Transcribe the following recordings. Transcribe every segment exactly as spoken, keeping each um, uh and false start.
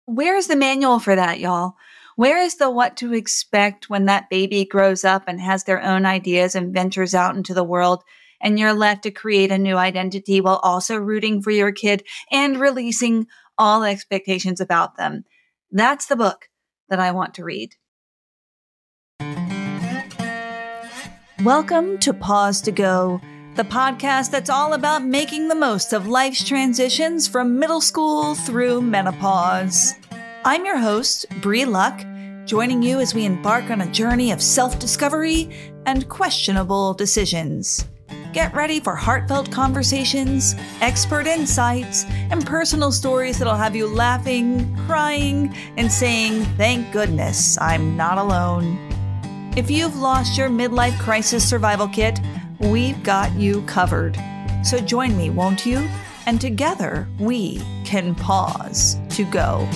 Where is the manual for that, y'all? Where is the what to expect when that baby grows up and has their own ideas and ventures out into the world, and you're left to create a new identity while also rooting for your kid and releasing all expectations about them? That's the book that I want to read. Welcome to Pause to Go, the podcast that's all about making the most of life's transitions from middle school through menopause. I'm your host, Bree Luck, joining you as we embark on a journey of self-discovery and questionable decisions. Get ready for heartfelt conversations, expert insights, and personal stories that'll have you laughing, crying, and saying, "Thank goodness I'm not alone." If you've lost your midlife crisis survival kit, we've got you covered. So join me, won't you? And together we can pause to go.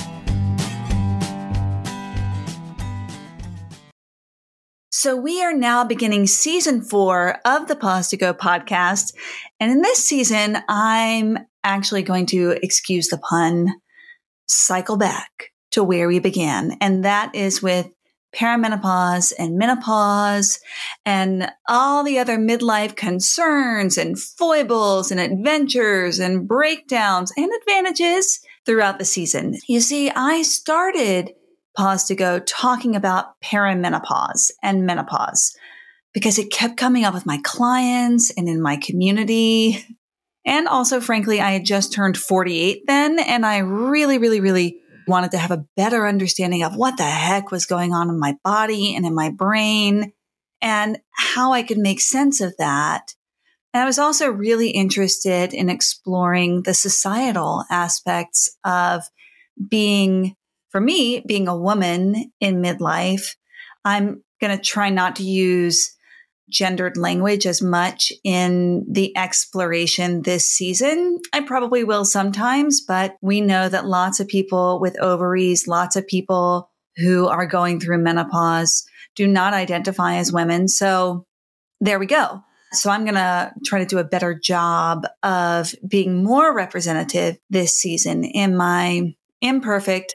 So we are now beginning season four of the Pause to Go podcast. And in this season, I'm actually going to, excuse the pun, cycle back to where we began. And that is with perimenopause and menopause and all the other midlife concerns and foibles and adventures and breakdowns and advantages throughout the season. You see, I started Pause to Go talking about perimenopause and menopause because it kept coming up with my clients and in my community. And also, frankly, I had just turned forty-eight then, and I really, really, really wanted to have a better understanding of what the heck was going on in my body and in my brain and how I could make sense of that. And I was also really interested in exploring the societal aspects of being, for me, being a woman in midlife. I'm going to try not to use gendered language as much in the exploration this season. I probably will sometimes, but we know that lots of people with ovaries, lots of people who are going through menopause do not identify as women. So there we go. So I'm going to try to do a better job of being more representative this season in my imperfect,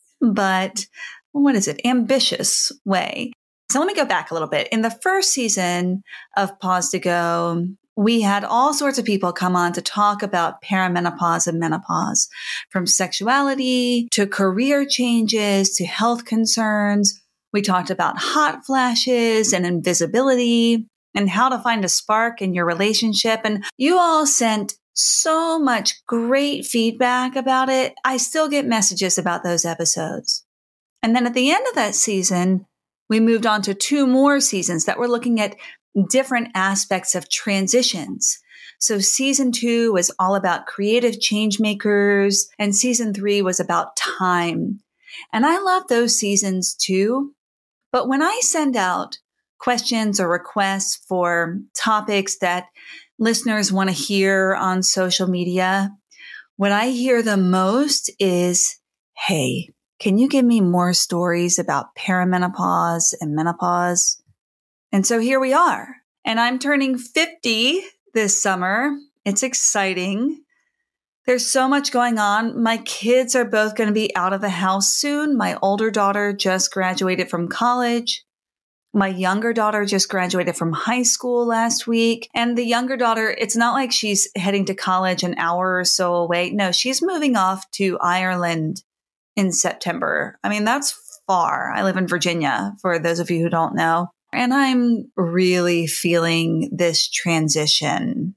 but what is it? ambitious way. So let me go back a little bit. In the first season of Pause to Go, we had all sorts of people come on to talk about perimenopause and menopause, from sexuality to career changes to health concerns. We talked about hot flashes and invisibility and how to find a spark in your relationship. And you all sent so much great feedback about it. I still get messages about those episodes. And then at the end of that season, we moved on to two more seasons that were looking at different aspects of transitions. So season two was all about creative change makers, and season three was about time. And I love those seasons too. But when I send out questions or requests for topics that listeners want to hear on social media, what I hear the most is, "Hey, can you give me more stories about perimenopause and menopause?" And so here we are. And I'm turning fifty this summer. It's exciting. There's so much going on. My kids are both going to be out of the house soon. My older daughter just graduated from college. My younger daughter just graduated from high school last week. And the younger daughter, it's not like she's heading to college an hour or so away. No, she's moving off to Ireland in September. I mean, that's far. I live in Virginia, for those of you who don't know. And I'm really feeling this transition.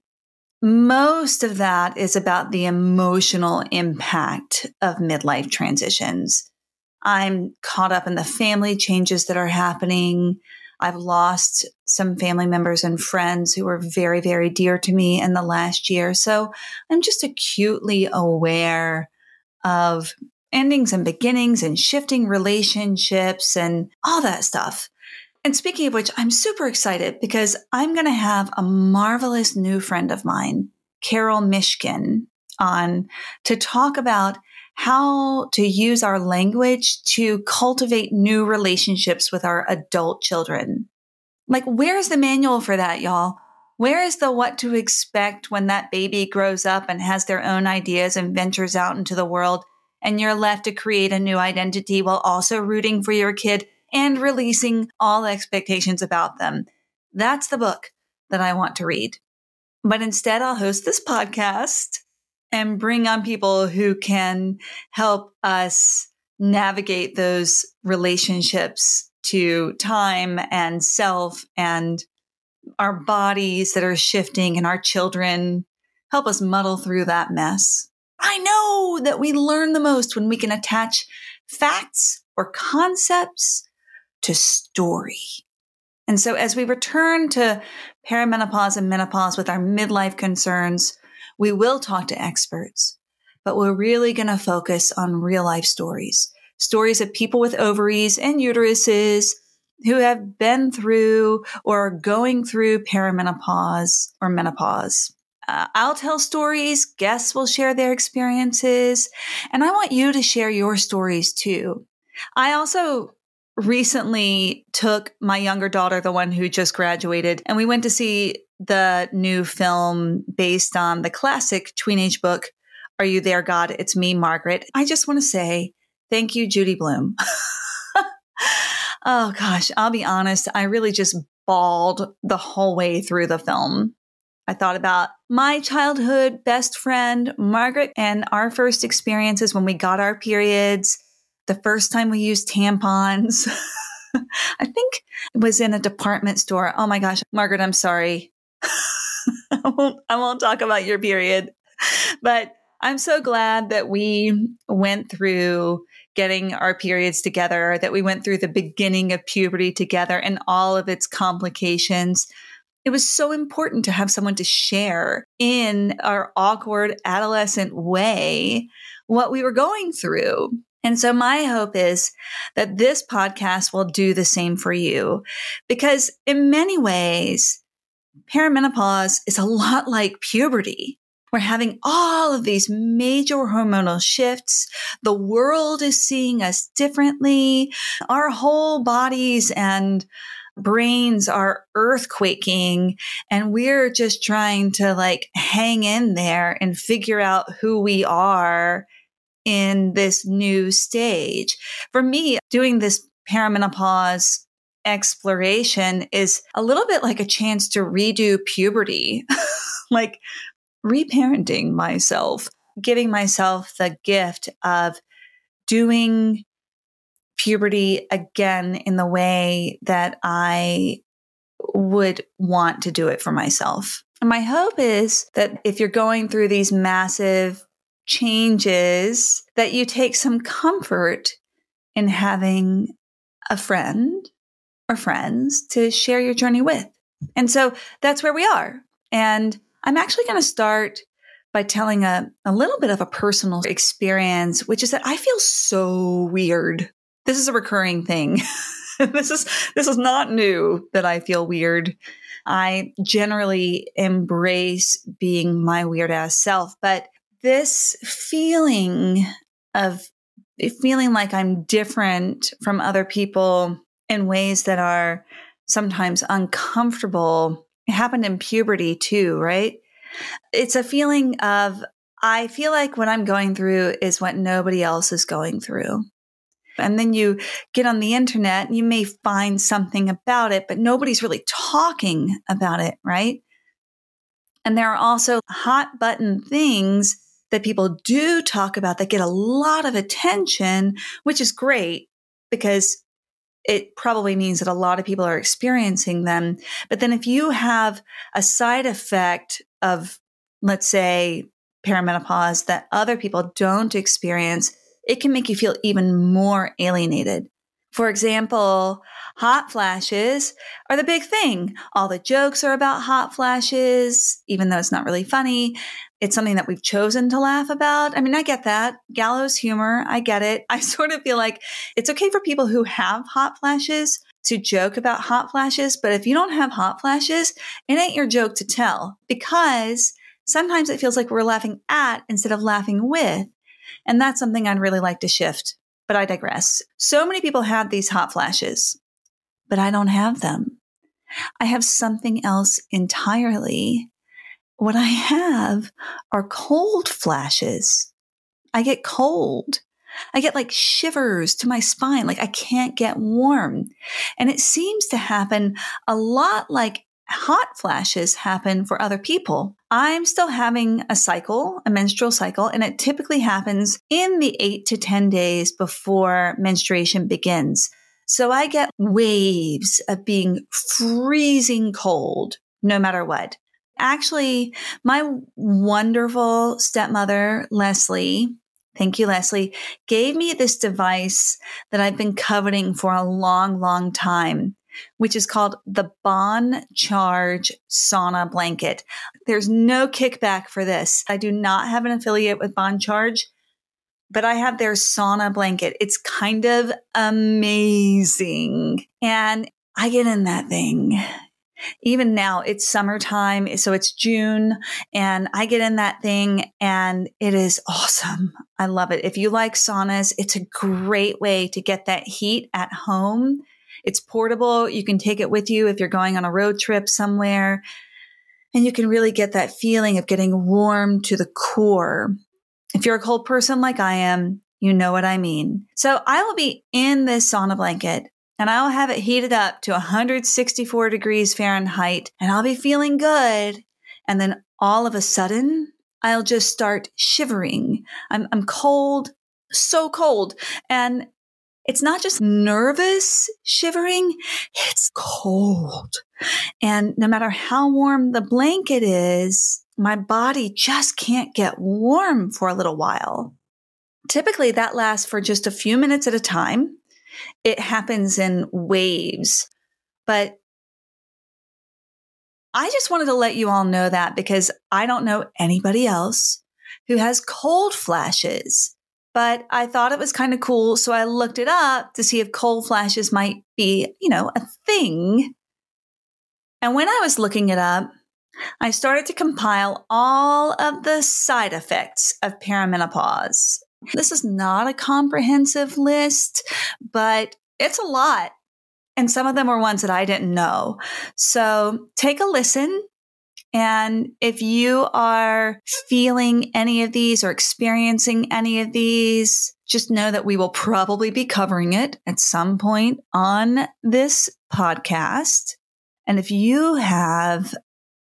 Most of that is about the emotional impact of midlife transitions. I'm caught up in the family changes that are happening. I've lost some family members and friends who were very, very dear to me in the last year. So I'm just acutely aware of endings and beginnings and shifting relationships and all that stuff. And speaking of which, I'm super excited because I'm going to have a marvelous new friend of mine, Carol Mishkin, on to talk about how to use our language to cultivate new relationships with our adult children. Like, where's the manual for that, y'all? Where is the what to expect when that baby grows up and has their own ideas and ventures out into the world, and you're left to create a new identity while also rooting for your kid and releasing all expectations about them. That's the book that I want to read. But instead, I'll host this podcast and bring on people who can help us navigate those relationships to time and self and our bodies that are shifting and our children, help us muddle through that mess. I know that we learn the most when we can attach facts or concepts to story. And so as we return to perimenopause and menopause with our midlife concerns, we will talk to experts, but we're really going to focus on real life stories, stories of people with ovaries and uteruses who have been through or are going through perimenopause or menopause. Uh, I'll tell stories, guests will share their experiences, and I want you to share your stories too. I also recently took my younger daughter, the one who just graduated, and we went to see the new film based on the classic tweenage book, Are You There, God? It's Me, Margaret. I just want to say thank you, Judy Blume. Oh gosh, I'll be honest. I really just bawled the whole way through the film. I thought about my childhood best friend, Margaret, and our first experiences when we got our periods, the first time we used tampons. I think it was in a department store. Oh my gosh, Margaret, I'm sorry. I won't, I won't talk about your period, but I'm so glad that we went through getting our periods together, that we went through the beginning of puberty together and all of its complications. It was so important to have someone to share in our awkward adolescent way what we were going through. And so my hope is that this podcast will do the same for you, because in many ways, perimenopause is a lot like puberty. We're having all of these major hormonal shifts. The world is seeing us differently. Our whole bodies and brains are earthquaking, and we're just trying to like hang in there and figure out who we are in this new stage. For me, doing this perimenopause exploration is a little bit like a chance to redo puberty, like reparenting myself, giving myself the gift of doing puberty again in the way that I would want to do it for myself. And my hope is that if you're going through these massive changes, that you take some comfort in having a friend or friends to share your journey with. And so that's where we are. And I'm actually going to start by telling a, a little bit of a personal experience, which is that I feel so weird. This is a recurring thing. This is, this is not new that I feel weird. I generally embrace being my weird ass self, but this feeling of feeling like I'm different from other people in ways that are sometimes uncomfortable, it happened in puberty too, right? It's a feeling of, I feel like what I'm going through is what nobody else is going through. And then you get on the internet and you may find something about it, but nobody's really talking about it, right? And there are also hot button things that people do talk about that get a lot of attention, which is great because it probably means that a lot of people are experiencing them. But then if you have a side effect of, let's say, perimenopause that other people don't experience, it can make you feel even more alienated. For example, hot flashes are the big thing. All the jokes are about hot flashes, even though it's not really funny. It's something that we've chosen to laugh about. I mean, I get that. Gallows humor, I get it. I sort of feel like it's okay for people who have hot flashes to joke about hot flashes. But if you don't have hot flashes, it ain't your joke to tell, because sometimes it feels like we're laughing at instead of laughing with. And that's something I'd really like to shift. But I digress. So many people have these hot flashes, but I don't have them. I have something else entirely. What I have are cold flashes. I get cold. I get like shivers to my spine, like I can't get warm. And it seems to happen a lot like hot flashes happen for other people. I'm still having a cycle, a menstrual cycle, and it typically happens in the eight to ten days before menstruation begins. So I get waves of being freezing cold no matter what. Actually, my wonderful stepmother, Leslie, thank you, Leslie, gave me this device that I've been coveting for a long, long time, which is called the Bon Charge Sauna Blanket. There's no kickback for this. I do not have an affiliate with Bon Charge, but I have their sauna blanket. It's kind of amazing. And I get in that thing. Even now, it's summertime, so it's June, and I get in that thing, and it is awesome. I love it. If you like saunas, it's a great way to get that heat at home. It's portable. You can take it with you if you're going on a road trip somewhere, and you can really get that feeling of getting warm to the core. If you're a cold person like I am, you know what I mean. So I will be in this sauna blanket, and I'll have it heated up to one hundred sixty-four degrees Fahrenheit, and I'll be feeling good. And then all of a sudden, I'll just start shivering. I'm, I'm cold, so cold. And it's not just nervous shivering, it's cold. And no matter how warm the blanket is, my body just can't get warm for a little while. Typically, that lasts for just a few minutes at a time. It happens in waves, but I just wanted to let you all know that because I don't know anybody else who has cold flashes, but I thought it was kind of cool. So I looked it up to see if cold flashes might be, you know, a thing. And when I was looking it up, I started to compile all of the side effects of perimenopause. This is not a comprehensive list, but it's a lot. And some of them were ones that I didn't know. So take a listen. And if you are feeling any of these or experiencing any of these, just know that we will probably be covering it at some point on this podcast. And if you have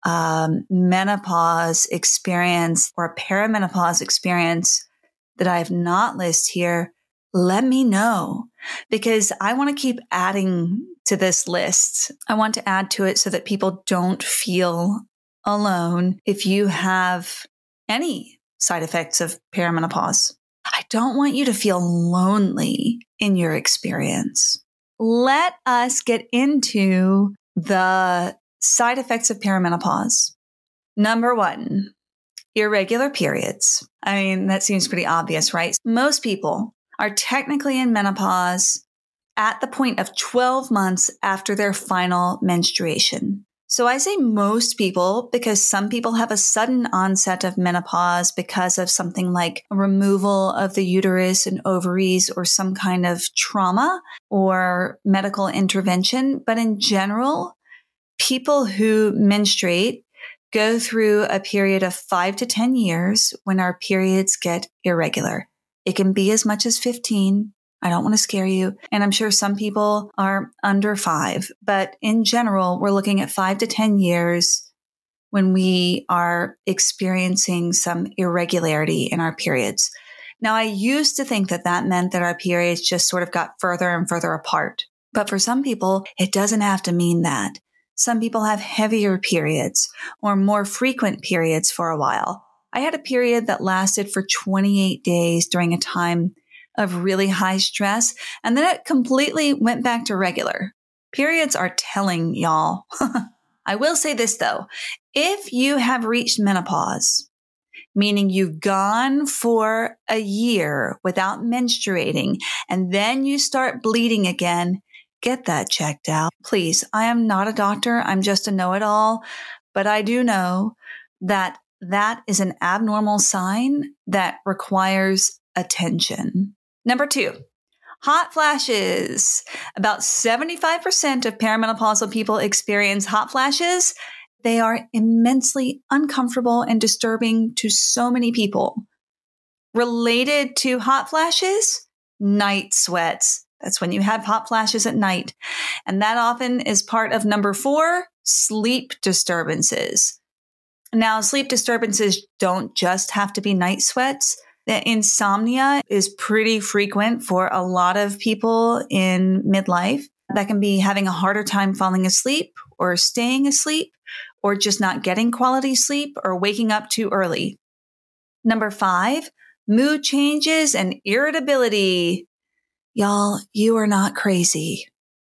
um, menopause experience or a perimenopause experience that I have not listed here, let me know because I want to keep adding to this list. I want to add to it so that people don't feel alone if you have any side effects of perimenopause. I don't want you to feel lonely in your experience. Let us get into the side effects of perimenopause. Number one, irregular periods. I mean, that seems pretty obvious, right? Most people are technically in menopause at the point of twelve months after their final menstruation. So I say most people because some people have a sudden onset of menopause because of something like a removal of the uterus and ovaries or some kind of trauma or medical intervention. But in general, people who menstruate go through a period of five to ten years when our periods get irregular. It can be as much as fifteen. I don't want to scare you. And I'm sure some people are under five, but in general, we're looking at five to ten years when we are experiencing some irregularity in our periods. Now, I used to think that that meant that our periods just sort of got further and further apart. But for some people, it doesn't have to mean that. Some people have heavier periods or more frequent periods for a while. I had a period that lasted for twenty-eight days during a time of really high stress, and then it completely went back to regular. Periods are telling, y'all. I will say this, though. If you have reached menopause, meaning you've gone for a year without menstruating, and then you start bleeding again, get that checked out. Please, I am not a doctor. I'm just a know-it-all, but I do know that that is an abnormal sign that requires attention. Number two, hot flashes. About seventy-five percent of perimenopausal people experience hot flashes. They are immensely uncomfortable and disturbing to so many people. Related to hot flashes, night sweats. That's when you have hot flashes at night. And that often is part of number four, sleep disturbances. Now, sleep disturbances don't just have to be night sweats. The insomnia is pretty frequent for a lot of people in midlife. That can be having a harder time falling asleep or staying asleep or just not getting quality sleep or waking up too early. Number five, mood changes and irritability. Y'all, you are not crazy.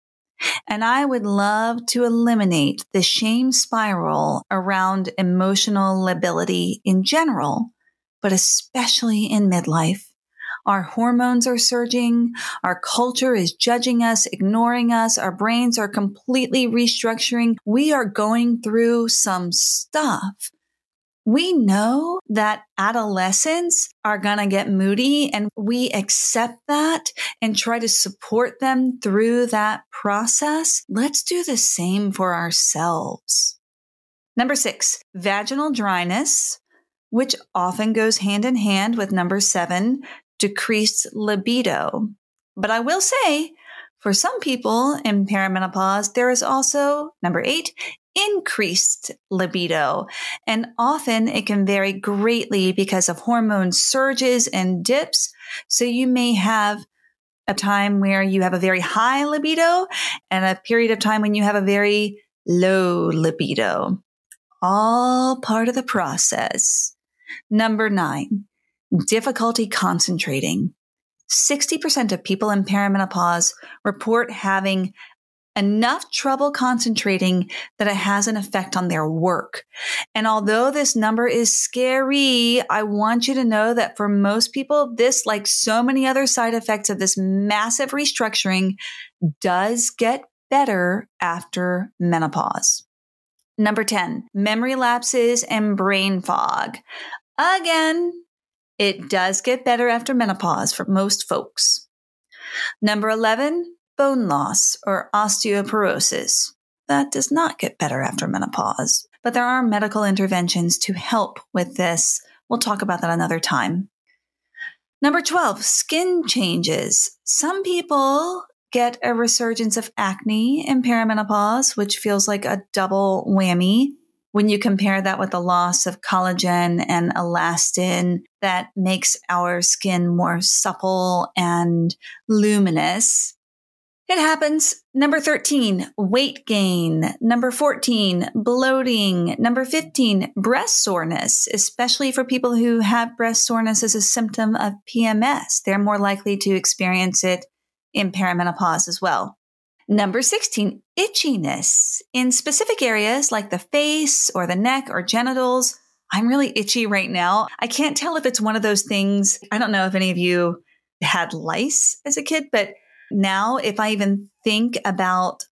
And I would love to eliminate the shame spiral around emotional lability in general, but especially in midlife. Our hormones are surging. Our culture is judging us, ignoring us. Our brains are completely restructuring. We are going through some stuff. We know that adolescents are going to get moody, and we accept that and try to support them through that process. Let's do the same for ourselves. Number six, vaginal dryness, which often goes hand in hand with number seven, decreased libido. But I will say, for some people in perimenopause, there is also, number eight, increased libido. And often it can vary greatly because of hormone surges and dips. So you may have a time where you have a very high libido and a period of time when you have a very low libido. All part of the process. Number nine, difficulty concentrating. sixty percent of people in perimenopause report having enough trouble concentrating that it has an effect on their work. And although this number is scary, I want you to know that for most people, this, like so many other side effects of this massive restructuring, does get better after menopause. Number ten, memory lapses and brain fog. Again, it does get better after menopause for most folks. Number eleven, bone loss or osteoporosis. That does not get better after menopause, but there are medical interventions to help with this. We'll talk about that another time. Number twelve, skin changes. Some people get a resurgence of acne in perimenopause, which feels like a double whammy. When you compare that with the loss of collagen and elastin, that makes our skin more supple and luminous. It happens. Number thirteen, weight gain. Number fourteen, bloating. Number fifteen, breast soreness, especially for people who have breast soreness as a symptom of P M S. They're more likely to experience it in perimenopause as well. Number sixteen, itchiness in specific areas like the face or the neck or genitals. I'm really itchy right now. I can't tell if it's one of those things. I don't know if any of you had lice as a kid, but now if I even think about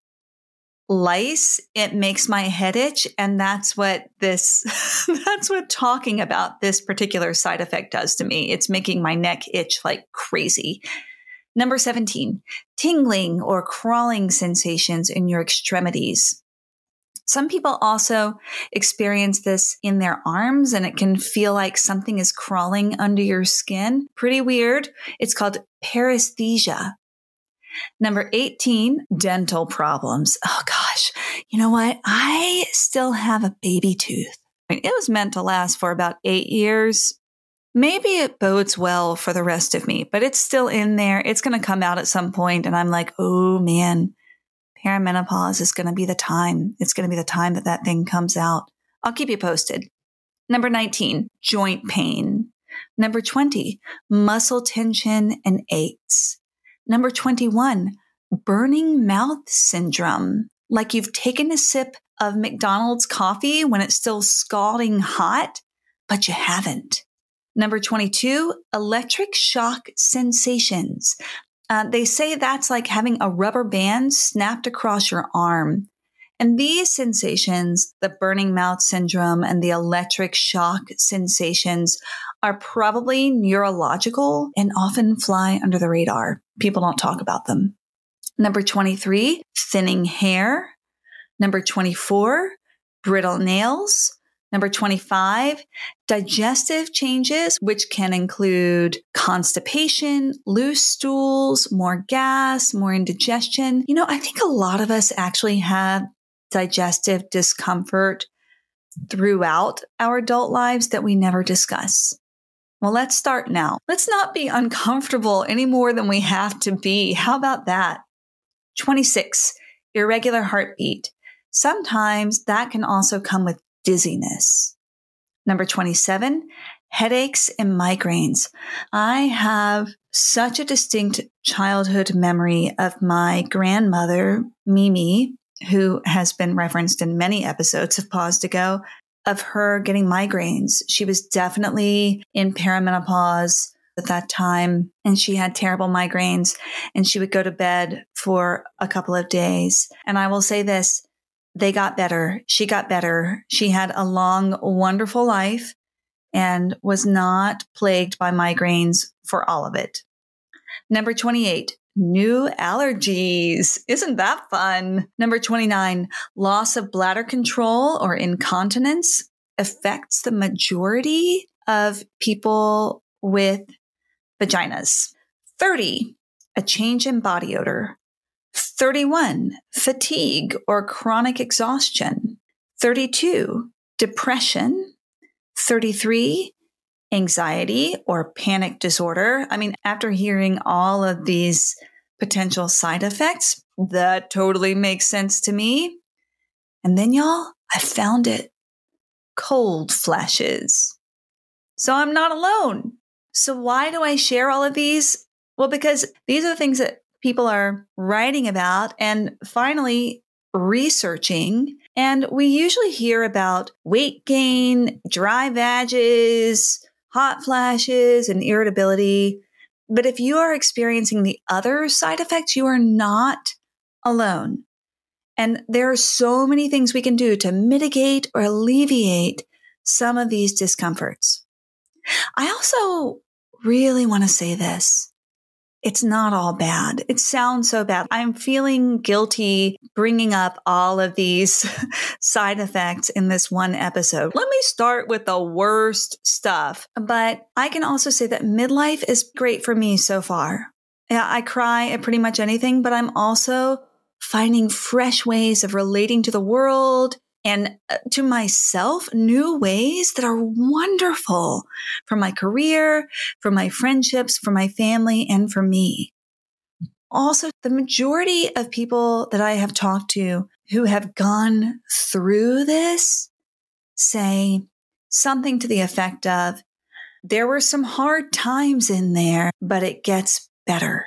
lice, it makes my head itch. And that's what this, that's what talking about this particular side effect does to me. It's making my neck itch like crazy. Number seventeen, tingling or crawling sensations in your extremities. Some people also experience this in their arms, and it can feel like something is crawling under your skin. Pretty weird. It's called paresthesia. Number eighteen, dental problems. Oh gosh, you know what? I still have a baby tooth. I mean, it was meant to last for about eight years. Maybe it bodes well for the rest of me, but it's still in there. It's going to come out at some point, and I'm like, oh man, perimenopause is going to be the time. It's going to be the time that that thing comes out. I'll keep you posted. Number nineteen, joint pain. Number twenty, muscle tension and aches. Number twenty-one, burning mouth syndrome. Like you've taken a sip of McDonald's coffee when it's still scalding hot, but you haven't. Number twenty-two, electric shock sensations. Uh, they say that's like having a rubber band snapped across your arm. And these sensations, the burning mouth syndrome and the electric shock sensations, are probably neurological and often fly under the radar. People don't talk about them. Number twenty-three, thinning hair. Number twenty-four, brittle nails. Number twenty-five, digestive changes, which can include constipation, loose stools, more gas, more indigestion. You know, I think a lot of us actually have digestive discomfort throughout our adult lives that we never discuss. Well, let's start now. Let's not be uncomfortable any more than we have to be. How about that? twenty-six, irregular heartbeat. Sometimes that can also come with dizziness. Number twenty-seven, headaches and migraines. I have such a distinct childhood memory of my grandmother, Mimi, who has been referenced in many episodes of Pause to Go, of her getting migraines. She was definitely in perimenopause at that time, and she had terrible migraines, and she would go to bed for a couple of days. And I will say this, they got better. She got better. She had a long, wonderful life and was not plagued by migraines for all of it. Number twenty-eight, new allergies. Isn't that fun? Number twenty-nine, loss of bladder control or incontinence affects the majority of people with vaginas. thirty, a change in body odor. thirty-one, fatigue or chronic exhaustion. thirty-two, depression. thirty-three, anxiety or panic disorder. I mean, after hearing all of these potential side effects, that totally makes sense to me. And then, y'all, I found it. Cold flashes. So I'm not alone. So why do I share all of these? Well, because these are the things that people are writing about and finally researching. And we usually hear about weight gain, dry vages, hot flashes, and irritability. But if you are experiencing the other side effects, you are not alone. And there are so many things we can do to mitigate or alleviate some of these discomforts. I also really want to say this. It's not all bad. It sounds so bad. I'm feeling guilty bringing up all of these side effects in this one episode. Let me start with the worst stuff. But I can also say that midlife is great for me so far. Yeah, I cry at pretty much anything, but I'm also finding fresh ways of relating to the world and to myself, new ways that are wonderful for my career, for my friendships, for my family, and for me. Also, the majority of people that I have talked to who have gone through this say something to the effect of, there were some hard times in there, but it gets better.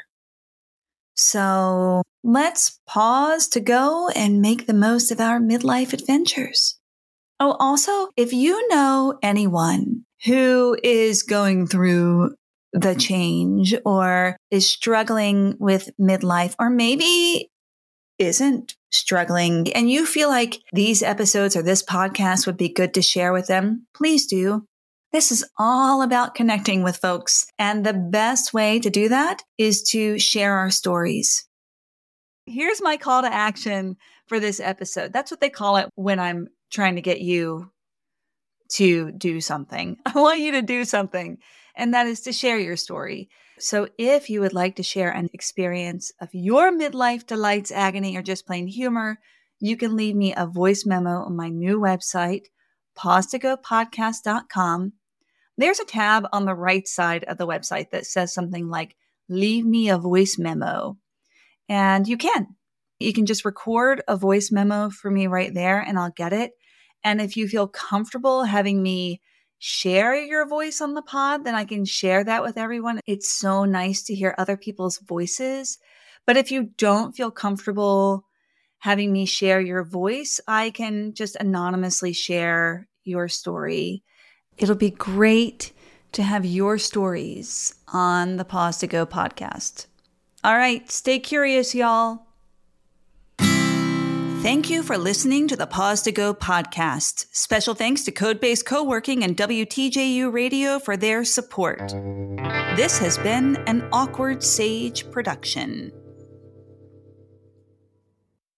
So let's pause to go and make the most of our midlife adventures. Oh, also, if you know anyone who is going through the change or is struggling with midlife, or maybe isn't struggling, and you feel like these episodes or this podcast would be good to share with them, please do. This is all about connecting with folks. And the best way to do that is to share our stories. Here's my call to action for this episode. That's what they call it when I'm trying to get you to do something. I want you to do something, and that is to share your story. So if you would like to share an experience of your midlife delights, agony, or just plain humor, you can leave me a voice memo on my new website, pause to go podcast dot com. There's a tab on the right side of the website that says something like, leave me a voice memo. And you can. You can just record a voice memo for me right there and I'll get it. And if you feel comfortable having me share your voice on the pod, then I can share that with everyone. It's so nice to hear other people's voices. But if you don't feel comfortable having me share your voice, I can just anonymously share your story. It'll be great to have your stories on the Pause to Go podcast. All right, stay curious, y'all. Thank you for listening to the Pause to Go podcast. Special thanks to Codebase Coworking and W T J U Radio for their support. This has been an Awkward Sage production.